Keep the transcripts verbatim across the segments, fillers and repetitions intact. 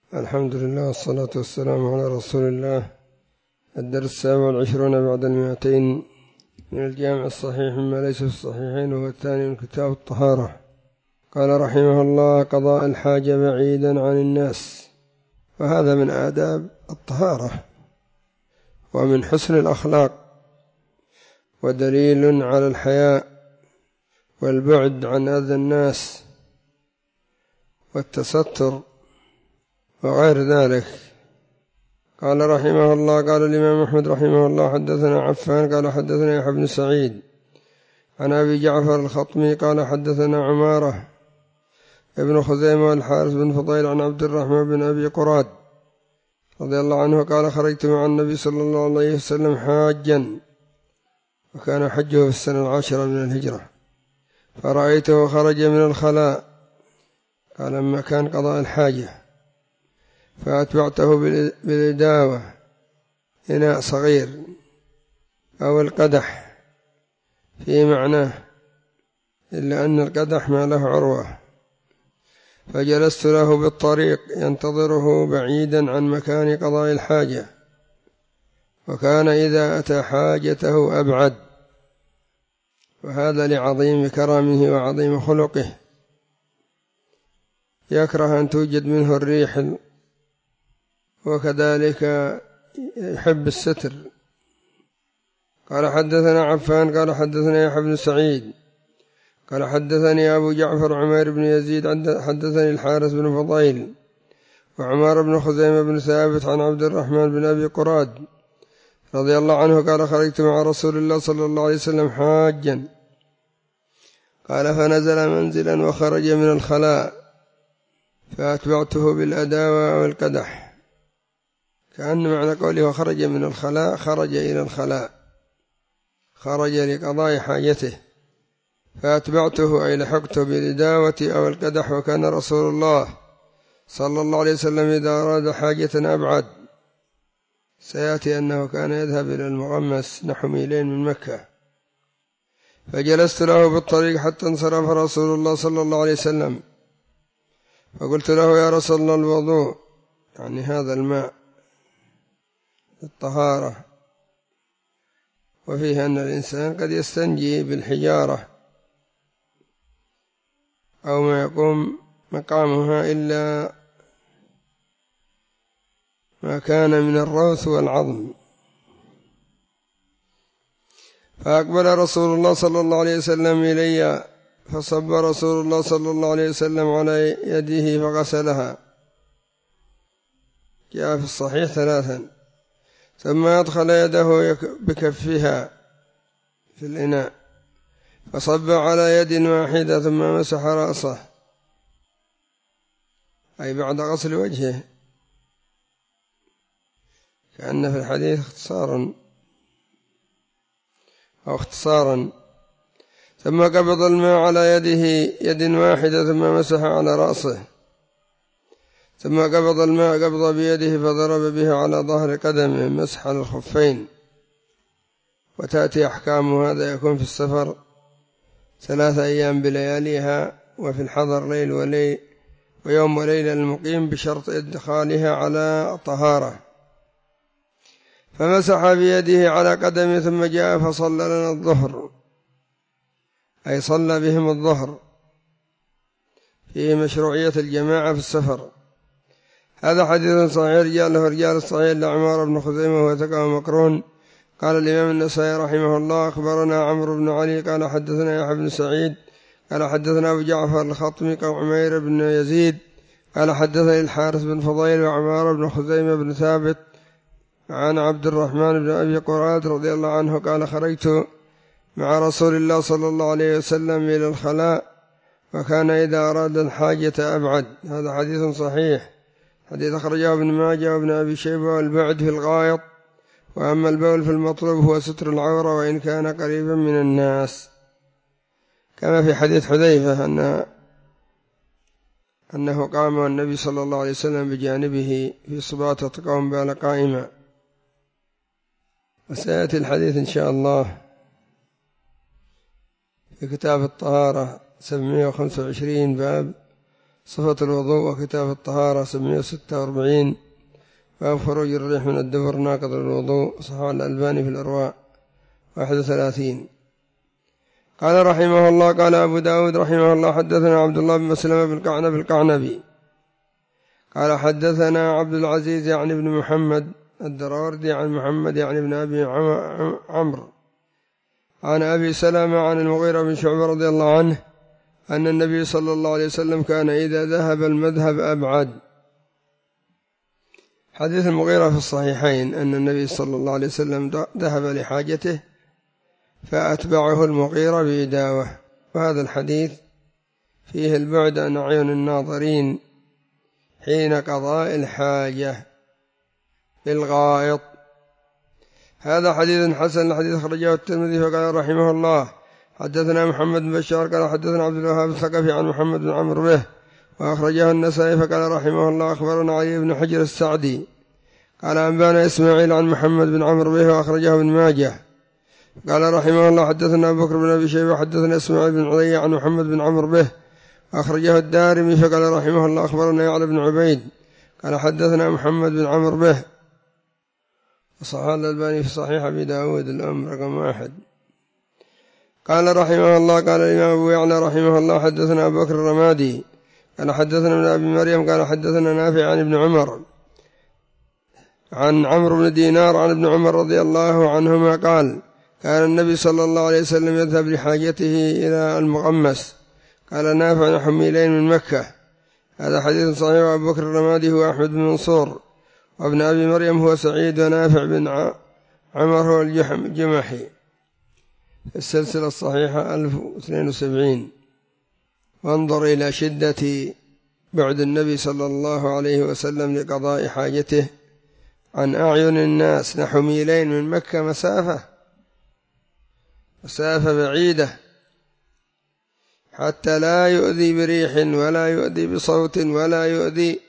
الحمد لله والصلاة والسلام على رسول الله. الدرس السابع والعشرون بعد المئتين من الجامع الصحيح مما ليس في الصحيحين، وهو الثاني من كتاب الطهارة. قال رحمه الله: قضاء الحاجة بعيدا عن الناس، وهذا من آداب الطهارة ومن حسن الأخلاق، ودليل على الحياء والبعد عن أذى الناس والتستر وغير ذلك. قال رحمه الله: قال الإمام أحمد رحمه الله: حدثنا عفان قال حدثنا يحيى بن سعيد عن أبي جعفر الخطمي قال حدثنا عمارة ابن خزيمة والحارث بن فضيل عن عبد الرحمن بن أبي قراد رضي الله عنه قال: خرجت مع النبي صلى الله عليه وسلم حاجا، وكان حجه في السنة العاشرة من الهجرة، فرأيته خرج من الخلاء، قال لما كان قضاء الحاجة، فأتبعته بالإداوة، إناء صغير أو القدح في معناه، إلا أن القدح ما له عروة، فجلست له بالطريق ينتظره بعيدا عن مكان قضاء الحاجة، وكان إذا أتى حاجته أبعد، وهذا لعظيم كرمه وعظيم خلقه، يكره أن توجد منه الريح، وكذلك يحب الستر. قال حدثنا عفان قال حدثنا يحيى بن سعيد قال حدثني أبو جعفر عمير بن يزيد حدثني الحارث بن فضيل وعمار بن خزيمة بن ثابت عن عبد الرحمن بن أبي قراد رضي الله عنه قال: خرجت مع رسول الله صلى الله عليه وسلم حاجا، قال: فنزل منزلا وخرج من الخلاء، فأتبعته بالأداوة والقدح، كأن معنى قوله وخرج من الخلاء خرج إلى الخلاء، خرج لقضاء حاجته، فأتبعته أي لحقته بالإداوة أو القدح. وكان رسول الله صلى الله عليه وسلم إذا أراد حاجة أبعد، سيأتي أنه كان يذهب إلى المغمس نحو ميلين من مكة، فجلست له بالطريق حتى انصرف رسول الله صلى الله عليه وسلم، فقلت له: يا رسول الله، الوضوء، يعني هذا الماء الطهارة، وفيه أن الإنسان قد يستنجي بالحجارة أو ما يقوم مقامها إلا ما كان من الروث والعظم. فأقبل رسول الله صلى الله عليه وسلم إلي، فصب رسول الله صلى الله عليه وسلم على يده فغسلها، جاء في الصحيح ثلاثا، ثم أدخل يده بكفها في الإناء، فصب على يد واحدة، ثم مسح رأسه، أي بعد غسل وجهه، كأن في الحديث اختصارا أو اختصارا ثم قبض الماء على يده يد واحدة، ثم مسح على رأسه، ثم قبض الماء قبض بيده فضرب به على ظهر قدمه، مسح على الخفين. وتأتي أحكام هذا يكون في السفر ثلاثة أيام بلياليها، وفي الحضر ليل وليل ويوم وليلة المقيم، بشرط إدخالها على طهارة. فمسح بيده على قدمه، ثم جاء فصلى لنا الظهر، أي صلى بهم الظهر، فيه مشروعية الجماعة في السفر. هذا حديث صحيح، رجاله رجال الصحيح لعمار بن خزيمة وثقة مقرون. قال الإمام النسائي رحمه الله: أخبرنا عمرو بن علي قال حدثنا يحيى بن سعيد قال حدثنا أبو جعفر الخطمي قال عمير بن يزيد قال حدثني الحارث بن فضيل وعمار بن خزيمة بن ثابت عن عبد الرحمن بن أبي قراد رضي الله عنه قال: خرجت مع رسول الله صلى الله عليه وسلم إلى الخلاء، وكان إذا أراد الحاجة أبعد. هذا حديث صحيح، حديث أخرجه ابن ماجه وابن أبي شيبة. والبعد في الغائط، وأما البول في المطلوب هو ستر العورة وإن كان قريبا من الناس، كما في حديث حذيفة أن أنه قام النبي صلى الله عليه وسلم بجانبه في صباطة قوم بال قائما. وسيأتي الحديث إن شاء الله في كتاب الطهارة سبعمائة وخمسة وعشرين، باب صفة الوضوء وكتاب الطهارة سبعمائة وستة وأربعين، باب خروج الريح من الدبر ناقض الوضوء صححه الألباني في الإرواء واحد وثلاثين. قال رحمه الله قال أبو داود رحمه الله حدثنا عبد الله بن مسلمة بن القعنبي القعنبي قال حدثنا عبد العزيز يعني بن محمد الدراوردي عن محمد يعني بن أبي عمرو عن أبي سلمة عن المغيرة بن شعبة رضي الله عنه أن النبي صلى الله عليه وسلم كان إذا ذهب المذهب أبعد. حديث المغيرة في الصحيحين أن النبي صلى الله عليه وسلم ذهب لحاجته فأتبعه المغيرة بإداوة، وهذا الحديث فيه البعد عن أعين الناظرين حين قضاء الحاجة بالغائط. هذا حديث حسن، الحديث أخرجه الترمذي فقال رحمه الله حدثنا محمد بن بشار قال حدثنا عبد الوهاب الثقفي عن محمد بن عمرو به، وأخرجه النسائي فقال رحمه الله أخبرنا علي بن حجر السعدي قال أنبانا إسماعيل عن محمد بن عمرو به، وأخرجه ابن ماجه. قال رحمه الله حدثنا أبو بكر بن أبي شيبة حدثنا إسماعيل بن علي عن محمد بن عمرو به، وأخرجه الدارمي فقال رحمه الله أخبرنا يعلى بن عبيد قال حدثنا محمد بن عمرو به، وصححه الألباني في صحيح أبي داود الأم رقم واحد. قال رحمه الله قال الإمام أبو يعلى رحمه الله حدثنا أبو بكر الرمادي قال حدثنا ابن أبي مريم قال حدثنا نافع عن ابن عمر عن عمرو بن دينار عن ابن عمر رضي الله عنهما قال كان النبي صلى الله عليه وسلم يذهب لحاجته إلى المغمس. قال نافع نحو ميلين من مكة. هذا حديث صحيح. أبو بكر الرمادي هو أحمد بن منصور، وابن أبي مريم هو سعيد، ونافع بن عمر هو الجمحي. السلسلة الصحيحة ألف واثنين وسبعين. وانظر إلى شدة بعد النبي صلى الله عليه وسلم لقضاء حاجته عن أعين الناس نحو ميلين من مكة، مسافة مسافة بعيدة، حتى لا يؤذي بريح ولا يؤذي بصوت ولا يؤذي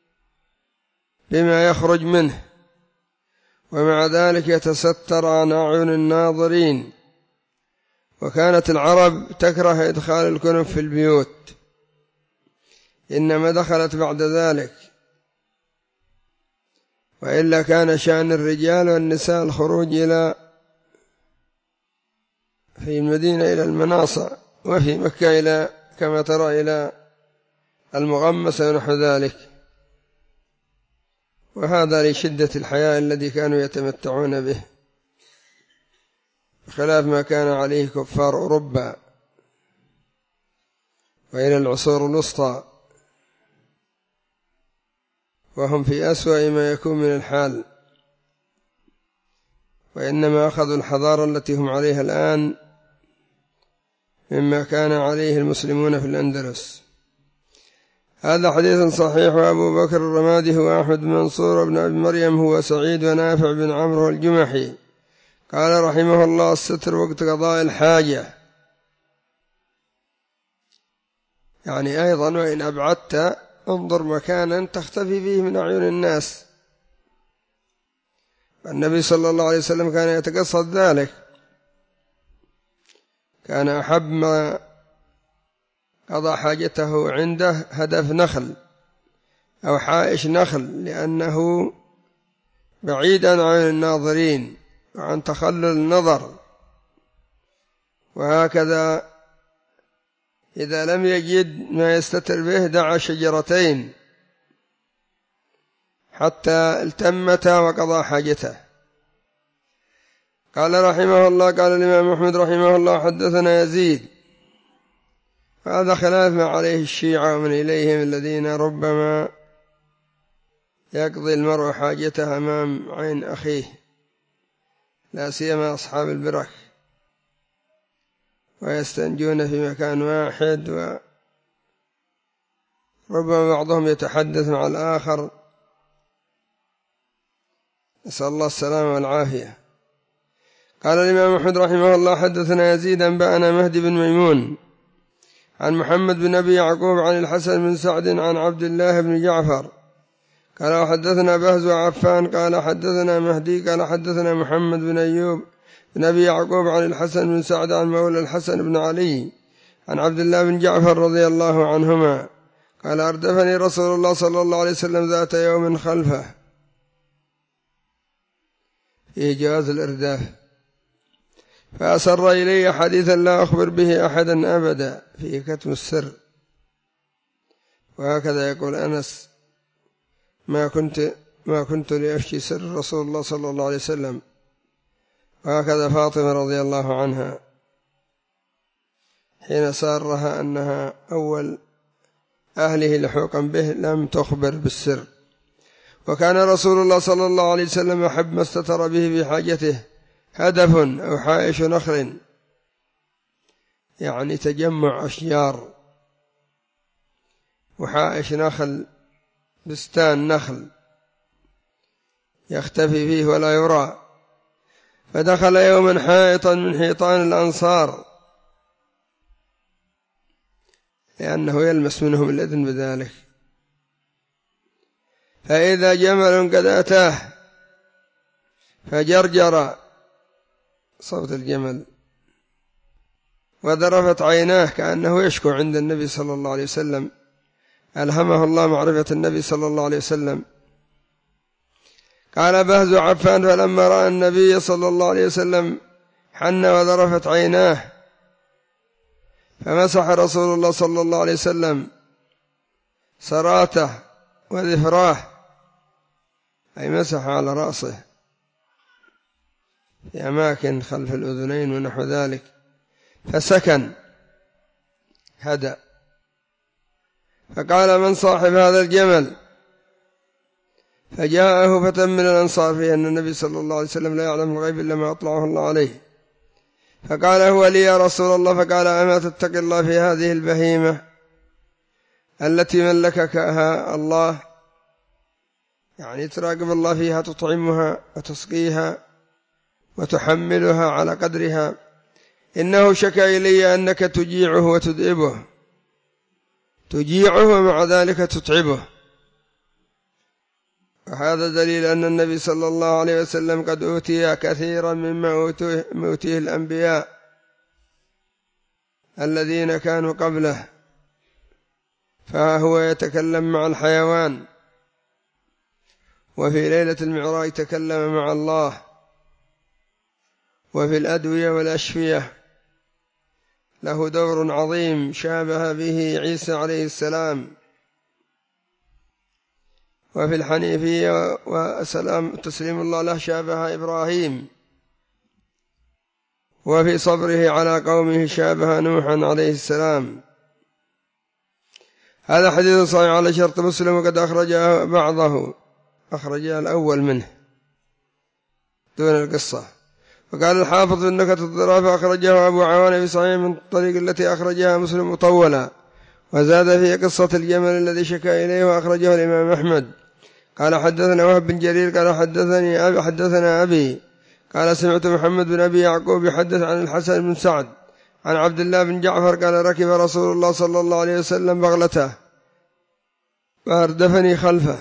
بما يخرج منه، ومع ذلك يتستر عن أعين الناظرين. وكانت العرب تكره إدخال الكنف في البيوت، إنما دخلت بعد ذلك، وإلا كان شأن الرجال والنساء الخروج إلى في المدينة إلى المناصع، وفي مكة إلى كما ترى إلى المغمس ونحو ذلك. وهذا لشدة الحياء الذي كانوا يتمتعون به، بخلاف ما كان عليه كفار أوروبا وإلى العصور الوسطى، وهم في أسوأ ما يكون من الحال، وإنما أخذوا الحضارة التي هم عليها الآن مما كان عليه المسلمون في الأندلس. هذا حديث صحيح. وأبو بكر الرمادي هو أحمد بن منصور، وابن أبي مريم هو سعيد، ونافع بن عمرو الجمحي. قال رحمه الله الستر وقت قضاء الحاجة، يعني أيضا وإن أبعدت انظر مكانا تختفي فيه من أعين الناس. النبي صلى الله عليه وسلم كان يتقصد ذلك، كان أحب ما قضى حاجته عنده هدف نخل أو حائش نخل، لأنه بعيد عن عين الناظرين وعن تخلل النظر. وهكذا إذا لم يجد ما يستتر به دعا شجرتين حتى التمتا وقضى حاجته. قال رحمه الله قال الإمام أحمد رحمه الله حدثنا يزيد. هذا خلاف ما عليه الشيعة ومن إليهم، الذين ربما يقضي المرء حاجته أمام عين أخيه، لا سيما أصحاب البرك، ويستنجون في مكان واحد، وربما بعضهم يتحدث مع الآخر، نسأل الله السلامة والعافية. قال الإمام أحمد رحمه الله حدثنا يزيد أنبأنا مهدي بن ميمون عن محمد بن أبي يعقوب عن الحسن بن سعد عن عبد الله بن جعفر قال وحدثنا بهز وعفان قال حدثنا مهدي قال حدثنا محمد بن أيوب بن أبي يعقوب عن الحسن بن سعد عن مولى الحسن بن علي عن عبد الله بن جعفر رضي الله عنهما قال أردفني رسول الله صلى الله عليه وسلم ذات يوم خلفه، فيه جواز الإرداف، فأسر إلي حديثا لا أخبر به أحدا أبدا، فيه كتم السر. وهكذا يقول أنس: ما كنت ما كنت لأفشي سر رسول الله صلى الله عليه وسلم. وهكذا فاطمة رضي الله عنها حين سارها أنها أول أهله لحوقا به لم تخبر بالسر. وكان رسول الله صلى الله عليه وسلم أحب ما استتر به بحاجته هدف أو حائش نخل، يعني تجمع أشجار، وحائش نخل بستان نخل يختفي فيه ولا يرى. فدخل يوما حائطا من حيطان الأنصار، لأنه يلمس منهم الإذن بذلك، فإذا جمل قد أتاه فجرجر صوت الجمل وذرفت عيناه كأنه يشكو عند النبي صلى الله عليه وسلم. ألهمه الله معرفة النبي صلى الله عليه وسلم. قال بهز عفان: فلما رأى النبي صلى الله عليه وسلم حن وذرفت عيناه، فمسح رسول الله صلى الله عليه وسلم سراته وذفراه، أي مسح على رأسه في أماكن خلف الأذنين ونحو ذلك، فسكن هدأ. فقال: من صاحب هذا الجمل؟ فجاءه فتى من الأنصار، فيه أن النبي صلى الله عليه وسلم لا يعلم الغيب إلا ما أطلعه الله عليه. فقال: هو لي يا رسول الله. فقال: أما تتقي الله في هذه البهيمة التي ملككها الله، يعني تراقب الله فيها، تطعمها وتسقيها وتحملها على قدرها. إنه شكى إلي أنك تجيعه وتدئبه، تجيعه ومع ذلك تتعبه. وهذا دليل أن النبي صلى الله عليه وسلم قد أوتي كثيرا مما أوتيه الأنبياء الذين كانوا قبله، فهو يتكلم مع الحيوان، وفي ليلة المعراج تكلم مع الله، وفي الأدوية والأشفية له دور عظيم شابه به عيسى عليه السلام، وفي الحنيفية وسلام تسليم الله له شابه إبراهيم، وفي صبره على قومه شابه نوحا عليه السلام. هذا حديث صحيح على شرط مسلم، وقد أخرجه بعضه، أخرجه الأول منه دون القصة. وقال الحافظ إنك الضراف أخرجه أبو عوانة في صحيح من الطريق التي أخرجها مسلم مطولا، وزاد في قصة الجمل الذي شكى إليه، وأخرجه الإمام أحمد. قال حدثنا وهب بن جرير قال حدثني أبي حدثنا أبي قال سمعت محمد بن أبي يعقوب يحدث عن الحسن بن سعد عن عبد الله بن جعفر قال ركب رسول الله صلى الله عليه وسلم بغلته فأردفني خلفه.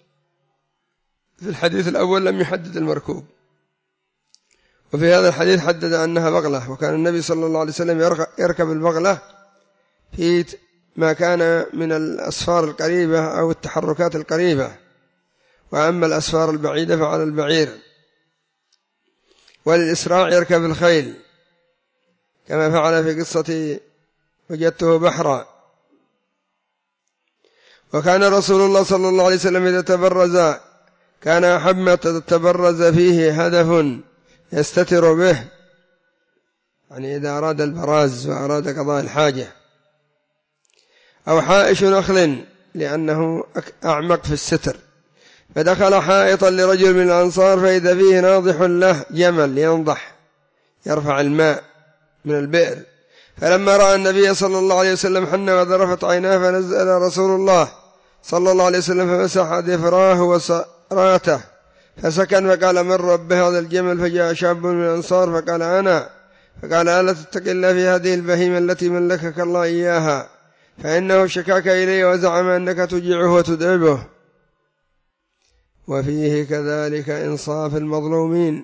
في الحديث الأول لم يحدد المركوب، وفي هذا الحديث حدد أنها بغلة، وكان النبي صلى الله عليه وسلم يركب البغلة في ما كان من الأسفار القريبة أو التحركات القريبة، وأما الأسفار البعيدة فعلى البعير. وللإسراع يركب الخيل كما فعل في قصة وجدته بحرا. وكان رسول الله صلى الله عليه وسلم إذا تبرز كان أحب ما تبرز فيه هدف يستتر به، يعني إذا أراد البراز وأراد قضاء الحاجة، أو حائش نخل لأنه أعمق في الستر. فدخل حائطا لرجل من الأنصار فإذا فيه ناضح له جمل ينضح يرفع الماء من البئر. فلما رأى النبي صلى الله عليه وسلم حن وذرفت عيناه، فنزل رسول الله صلى الله عليه وسلم فمسح ذفراه وسراته فسكن، فقال من رب هذا الجمل؟ فجاء شاب من الأنصار فقال أنا. فقال ألا تتق الله في هذه البهيمة التي ملكك الله إياها، فإنه شكاك إليه وزعم أنك تجيعه وتدعبه. وفيه كذلك إنصاف المظلومين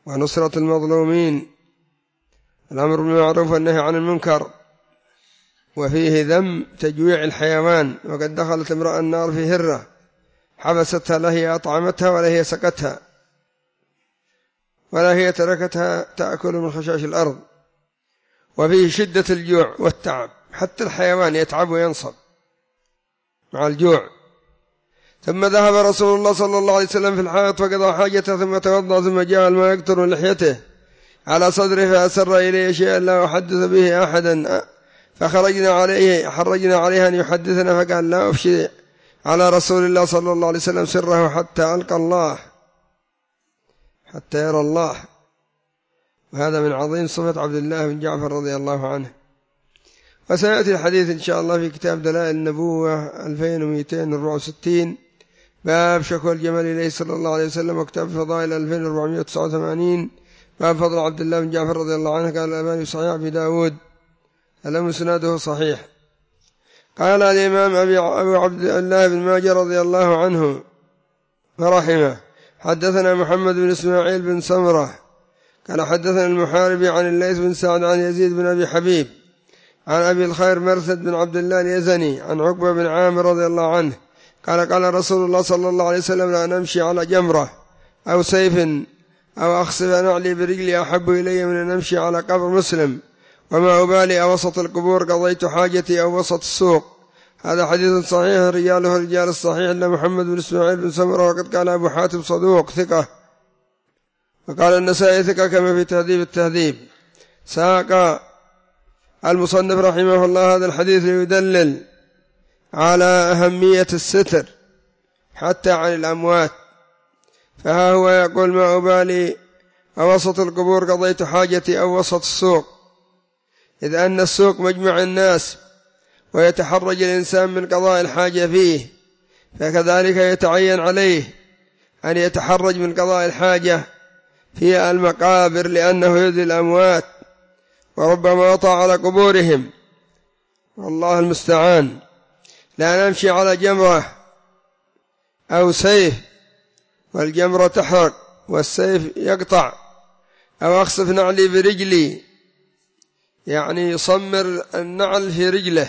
ونصرة المظلومين، الأمر بالمعروف والنهي عن المنكر، وفيه ذم تجويع الحيوان، وقد دخلت امرأة النار في هرة حبستها، لا هي أطعمتها ولا هي سقتها ولا هي تركتها تأكل من خشاش الأرض. وفيه شدة الجوع والتعب، حتى الحيوان يتعب وينصب مع الجوع. ثم ذهب رسول الله صلى الله عليه وسلم في الحائط فقضى حاجته، ثم توضأ، ثم جاء الماء يقطر من لحيته على صدره، فأسر إليه شيئا لا أحدث به أحدا، فخرجنا عليه حرجنا عليه أن يحدثنا، فقال لا أفشي على رسول الله صلى الله عليه وسلم سره حتى ألقى الله، حتى يرى الله. وهذا من عظيم صفة عبد الله بن جعفر رضي الله عنه. وسيأتي الحديث إن شاء الله في كتاب دلائل النبوة ألفين ومئتين وأربعة وستين، باب شكوى الجمل إليه صلى الله عليه وسلم، وكتاب فضائل ألفين وأربعمائة وتسعة وثمانين، باب فضل عبد الله بن جعفر رضي الله عنه. قال الألباني صحيح أبي داود، الأمر سناده صحيح. قال الإمام أبو عبد الله بن ماجه رضي الله عنه فرحمه، حدثنا محمد بن إسماعيل بن سمرة قال حدثنا المحاربي عن الليث بن سعد عن يزيد بن أبي حبيب عن أبي الخير مرثد بن عبد الله اليزني عن عقبة بن عامر رضي الله عنه قال قال رسول الله صلى الله عليه وسلم لا نمشي على جمرة أو سيف أو أخصف نعلي برجلي أحب إلي من أن أمشي على قبر مسلم، وما أبالي أوسط القبور قضيت حاجتي أو وسط السوق. هذا حديث صحيح رجاله رجال الصحيح إلا محمد بن إسماعيل بن سمرة، وقد قال أبو حاتم صدوق ثقة، وقال النسائي ثقة كما في تهذيب التهذيب. ساق المصنف رحمه الله هذا الحديث ليدلل على أهمية الستر حتى عن الأموات، فها هو يقول ما أبالي أوسط القبور قضيت حاجتي أو وسط السوق، إذ أن السوق مجمع الناس ويتحرج الإنسان من قضاء الحاجة فيه، فكذلك يتعين عليه أن يتحرج من قضاء الحاجة في المقابر، لأنه يؤذي الأموات وربما وطأ على قبورهم، والله المستعان. لا نمشي على جمرة أو سيف، والجمرة تحرق والسيف يقطع، أو أخصف نعلي برجلي، يعني يصمر النعل في رجله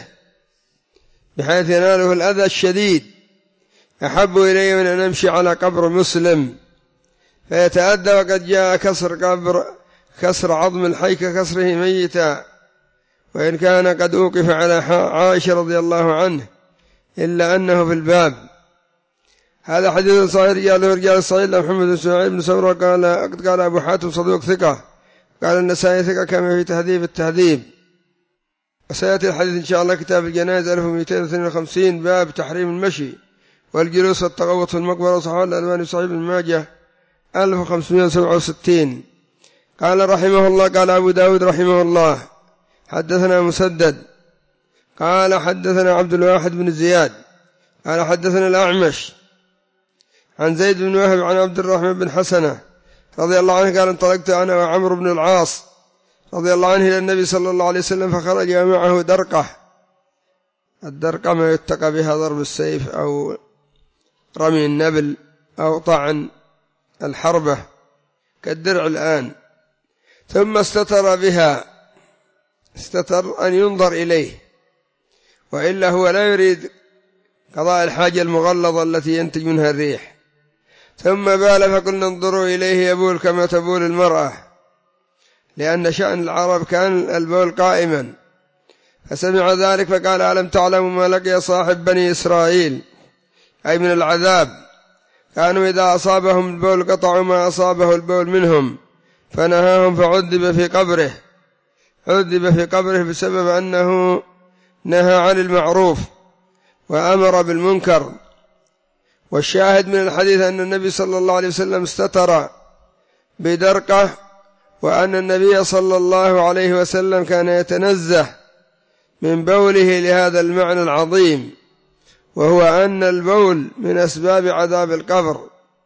بحيث يناله الأذى الشديد، أحب إلي من أن أمشي على قبر مسلم فيتأذى، وقد جاء كسر قبر كسر عظم الحي ككسره ميتا، وإن كان قد أوقف على عائشة رضي الله عنه إلا أنه في الباب. هذا حديث صحيح رجاله رجال الصحيح محمد بن إسماعيل بن سمرة قال قد قال أبو حاتم صدوق ثقة، قال النسائي ثقة كما في تهذيب التهذيب. وسيأتي الحديث إن شاء الله كتاب الجنائز ألف ومئتين واثنين وخمسين، باب تحريم المشي والجلوس والتغوط في المقبرة، صحيح الألباني صحيح ابن ماجه ألف وخمسمائة وسبعة وستين. قال رحمه الله قال أبو داود رحمه الله حدثنا مسدد قال حدثنا عبد الواحد بن زياد قال حدثنا الأعمش عن زيد بن وهب عن عبد الرحمن بن حسنة رضي الله عنه قال انطلقت أنا وعمرو بن العاص رضي الله عنه إلى النبي صلى الله عليه وسلم، فخرج معه درقة. الدرقة ما يتقى بها ضرب السيف أو رمي النبل أو طعن الحربة كالدرع الآن، ثم استتر بها، استتر أن ينظر إليه، وإلا هو لا يريد قضاء الحاجة المغلظة التي ينتج منها الريح. ثم بال فقلنا انظروا إليه يبول كما تبول المرأة، لأن شأن العرب كان البول قائما، فسمع ذلك فقال ألم تعلموا ما لقي صاحب بني إسرائيل، أي من العذاب، كانوا إذا أصابهم البول قطعوا ما أصابه البول منهم، فنهاهم فعذب في قبره، عذب في قبره بسبب أنه نهى عن المعروف وأمر بالمنكر. والشاهد من الحديث أن النبي صلى الله عليه وسلم استتر بدرقة، وأن النبي صلى الله عليه وسلم كان يتنزه من بوله لهذا المعنى العظيم، وهو أن البول من أسباب عذاب القبر.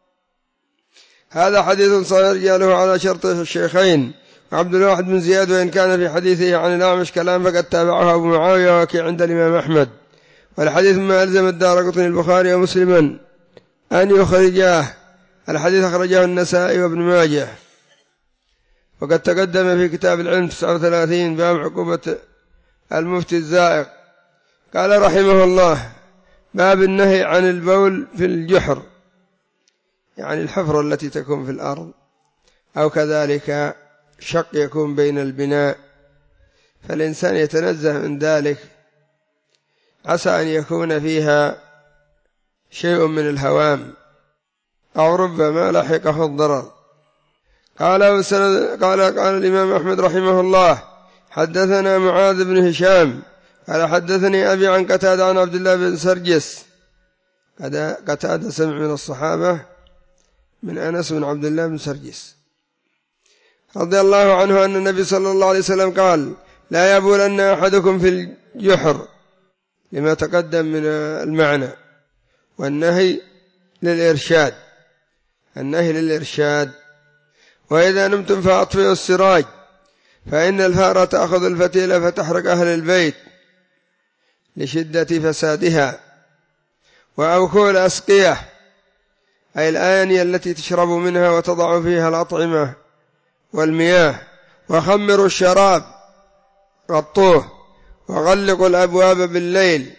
هذا حديث صحيح رجاله على شرط الشيخين. عبد الواحد بن زياد وإن كان في حديثه عن الأعمش كلام فقد تابعه أبو معاوية وكي عند الإمام أحمد، والحديث ما ألزم الدارقطني البخاري ومسلما أن يخرجاه. الحديث أخرجه النسائي وابن ماجه، وقد تقدم في كتاب العلم تسعة وثلاثين باب عقوبة المفتي الزائق قال رحمه الله: باب النهي عن البول في الجحر، يعني الحفرة التي تكون في الأرض، أو كذلك شق يكون بين البناء، فالإنسان يتنزه من ذلك، عسى أن يكون فيها شيء من الهوام أو ربما لحقه الضرر. قال قال قال الإمام أحمد رحمه الله: حدثنا معاذ بن هشام قال حدثني أبي عن قتادة عن عبد الله بن سرجس. قتادة سمع من الصحابة من أنس بن عبد الله بن سرجس رضي الله عنه أن النبي صلى الله عليه وسلم قال: لا يبولن أحدكم في الجحر، لما تقدم من المعنى، والنهي للإرشاد، النهي للإرشاد. وإذا نمتم فأطفئوا السراج، فإن الفأرة تأخذ الفتيلة فتحرق أهل البيت لشدة فسادها. وأوكوا الأسقية، أي الآنية التي تشرب منها وتضع فيها الأطعمة والمياه. وخمروا الشراب، غطوه. وغلقوا الأبواب بالليل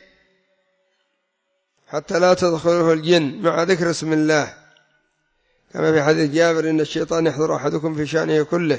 حتى لا تدخله الجن، مع ذكر اسم الله، كما في حديث جابر: إن الشيطان يحضر أحدكم في شأنه كله.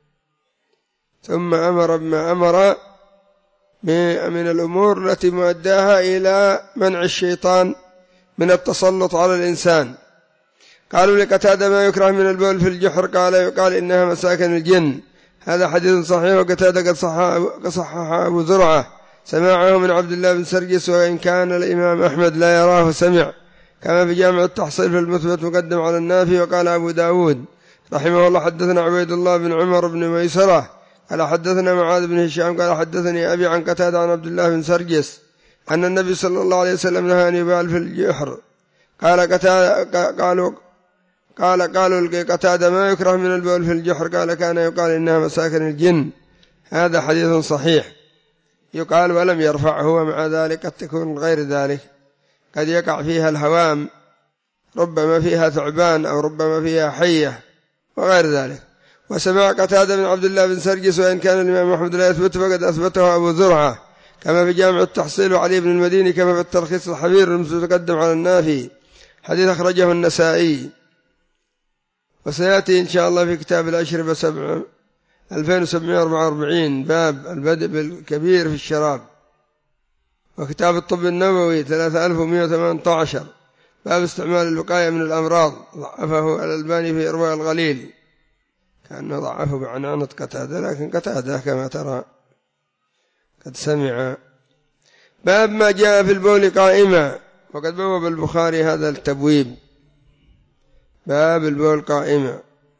ثم أمر بما أمر من الأمور التي مؤداها إلى منع الشيطان من التسلط على الإنسان. قالوا لقتادة: ما يكره من البول في الجحر؟ قال: يقال إنها مساكن الجن. هذا حديث صحيح. وقتادة قد صحح أبو زرعة سماعه من عبد الله بن سرجس، وإن كان الإمام أحمد لا يراه سمع، كما في جامع التحصيل في المثبت مقدم على النافي. وقال أبو داود رحمه الله: حدثنا عبيد الله بن عمر بن ميسرة قال حدثنا معاذ بن هشام قال حدثني أبي عن قتادة عن عبد الله بن سرجس أن النبي صلى الله عليه وسلم نهى أن يبال في الجحر. قال قالوا قال قالوا قتادة: ما يكره من البول في الجحر؟ قال: كان يقال إنها مساكن الجن. هذا حديث صحيح يقال، ولم يرفعه. ومع ذلك قد تكون غير ذلك، قد يقع فيها الهوام، ربما فيها ثعبان أو ربما فيها حية وغير ذلك. وسمع قتادة من عبد الله بن سرجس، وإن كان الإمام أحمد لا يثبت فقد أثبته أبو زرعة، كما في جامع التحصيل وعلي بن المديني، كما في التلخيص الحبير المتقدم على النافي. حديث أخرجه النسائي. وسيأتي إن شاء الله في كتاب الأشربة سبعة ألفين وسبعمائة وأربعة وأربعين باب البدء بالكبير في الشراب. وكتاب الطب النبوي ثلاثة آلاف ومائة وثمانية عشر باب استعمال الوقاية من الأمراض، ضعفه الألباني في إرواء الغليل، كأنه ضعفه بعنانة قتادة، لكن قتادة كما ترى قد سمع. باب ما جاء في البول قائما. وقد بوب البخاري هذا التبويب، باب البول قائما.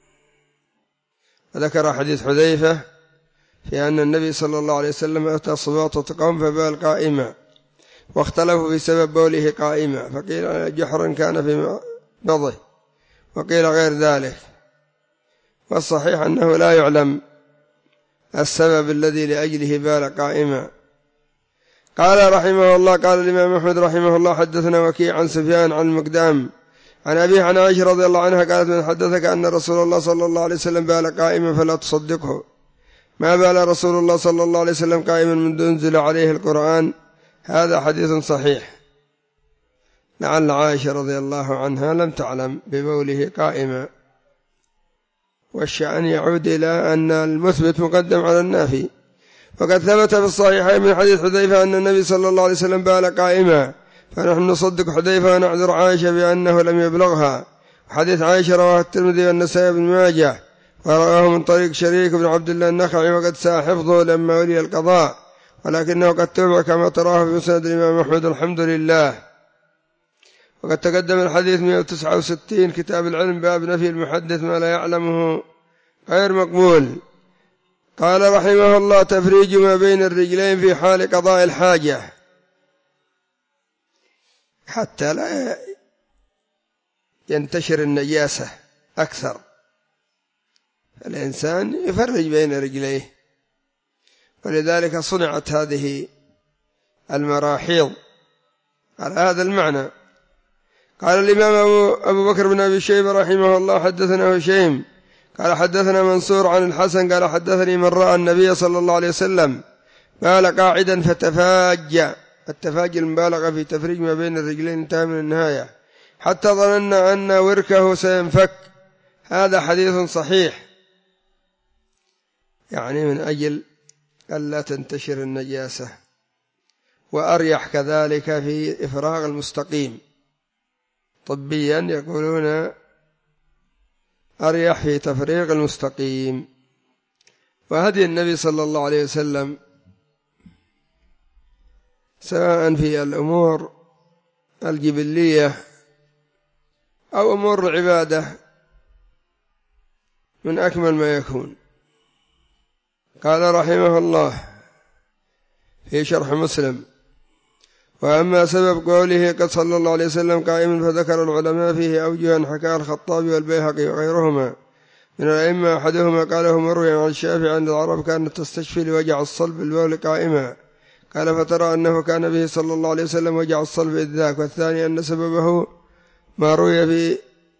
وذكر حديث حذيفة في أن النبي صلى الله عليه وسلم أتى صباطة قوم فبال قائما، واختلفوا في سبب بوله قائما، فقيل جحرا كان في بضه، وقيل غير ذلك. والصحيح أنه لا يعلم السبب الذي لأجله بال قائما. قال رحمه الله: قال الإمام أحمد رحمه الله: حدثنا وكيع عن سفيان عن المقدام عن أبيه عن عائشة رضي الله عنها قالت: من حدثك أن رسول الله صلى الله عليه وسلم بال قائما فلا تصدقه. ما بال رسول الله صلى الله عليه وسلم قائما منذ أنزل عليه القرآن. هذا حديث صحيح. لعل عائشة رضي الله عنها لم تعلم ببوله قائما، والشأن يعود إلى أن المثبت مقدم على النافي. وقد ثبت في الصحيحين من حديث حذيفة أن النبي صلى الله عليه وسلم بال قائما، فنحن نصدق حذيفة ونعذر عائشة بأنه لم يبلغها. حديث عائشة رواه الترمذي والنسائي بن ماجه، ورواه من طريق شريك بن عبد الله النخعي، وقد ساء حفظه لما ولي القضاء، ولكنه قد تبع كما تراه في مسند الإمام أحمد الحمد لله. وقد تقدم الحديث مئة وتسعة وستين كتاب العلم باب نفي المحدث ما لا يعلمه غير مقبول. قال رحمه الله: تفريج ما بين الرجلين في حال قضاء الحاجة حتى لا ينتشر النجاسة أكثر، الإنسان يفرج بين رجليه، ولذلك صنعت هذه المراحيض على هذا المعنى. قال الإمام أبو بكر بن أبي شيبة رحمه الله: حدثنا هشيم قال حدثنا منصور عن الحسن قال حدثني من رأى النبي صلى الله عليه وسلم بال قاعدا فتفاج، التفاج المبالغة في تفريج ما بين الرجلين انتهى من النهاية، حتى ظننا أن وركه سينفك. هذا حديث صحيح، يعني من أجل ألا تنتشر النجاسة، وأريح كذلك في إفراغ المستقيم، طبيا يقولون أريح في تفريغ المستقيم. وهدي النبي صلى الله عليه وسلم سواء في الأمور الجبلية أو أمور العبادة من أكمل ما يكون. قال رحمه الله في شرح مسلم: وأما سبب قوله قد صلى الله عليه وسلم قائما فذكر العلماء فيه أوجها حكاها الخطابي والبيهقي وغيرهما من الأئمة. أحدهما قاله مروي عن الشافعي عن العرب كانت تستشفي لوجع الصلب البول قائما، قال فترى أنه كان به صلى الله عليه وسلم وجع الصلب إذ ذاك. والثاني أن سببه ما روي في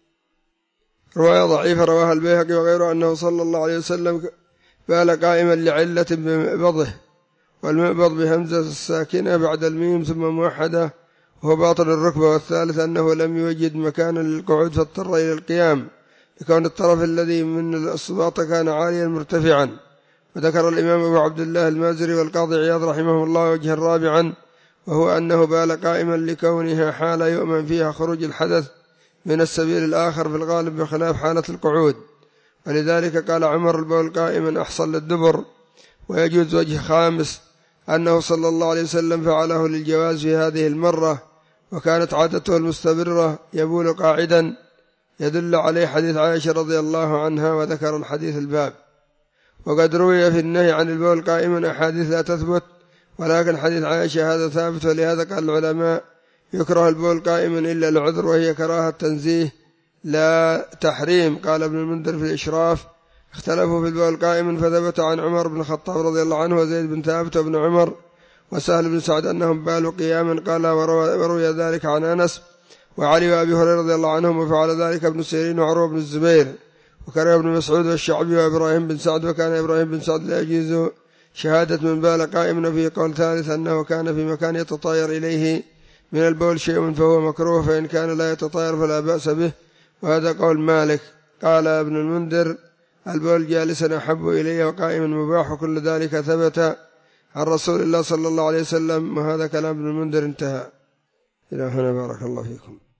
رواية ضعيفة رواها البيهقي وغيره أنه صلى الله عليه وسلم بال قائما لعلة بمقبضه، والمقبض بهمزة الساكنة بعد الميم ثم موحدة وهو باطن الركبة. والثالث أنه لم يوجد مكانا للقعود فاضطر إلى القيام لكون الطرف الذي من الأصباط كان عاليا مرتفعا. وذكر الإمام أبو عبد الله المازري والقاضي عياض رحمه الله وجها رابعا، وهو أنه بال قائما لكونها حال يؤمن فيها خروج الحدث من السبيل الآخر في الغالب بخلاف حالة القعود. ولذلك قال عمر: البول قائما أحصل للدبر. ويجوز وجه خامس أنه صلى الله عليه وسلم فعله للجواز في هذه المرة، وكانت عادته المستمرة يبول قاعدا، يدل عليه حديث عائشة رضي الله عنها، وذكر الحديث الباب. وقد روي في النهي عن البول قائما أحاديث لا تثبت، ولكن حديث عائشة هذا ثابت. ولهذا قال العلماء: يكره البول قائما إلا العذر، وهي كراهة تنزيه لا تحريم. قال ابن المنذر في الإشراف: اختلفوا في البول قائما، فثبت عن عمر بن الخطاب رضي الله عنه وزيد بن ثابت وابن عمر وسهل بن سعد أنهم بالوا قياما. قال وروي ذلك عن أنس وعلي وأبي هريرة رضي الله عنهم، وفعل ذلك ابن سيرين وعروة بن الزبير، وكره ابن مسعود والشعبي وإبراهيم بن سعد. وكان إبراهيم بن سعد لا يجوز شهادة من بال قائما. في قول ثالث أنه كان في مكان يتطاير إليه من البول شيء فهو مكروه، فإن كان لا يتطاير فلا بأس به، وهذا قول مالك. قال ابن المنذر: البول جالسا أحب إلي وقائما مباح، وكل ذلك ثبت عن رسول الله صلى الله عليه وسلم. وهذا كلام ابن المنذر انتهى. إلى هنا، بارك الله فيكم.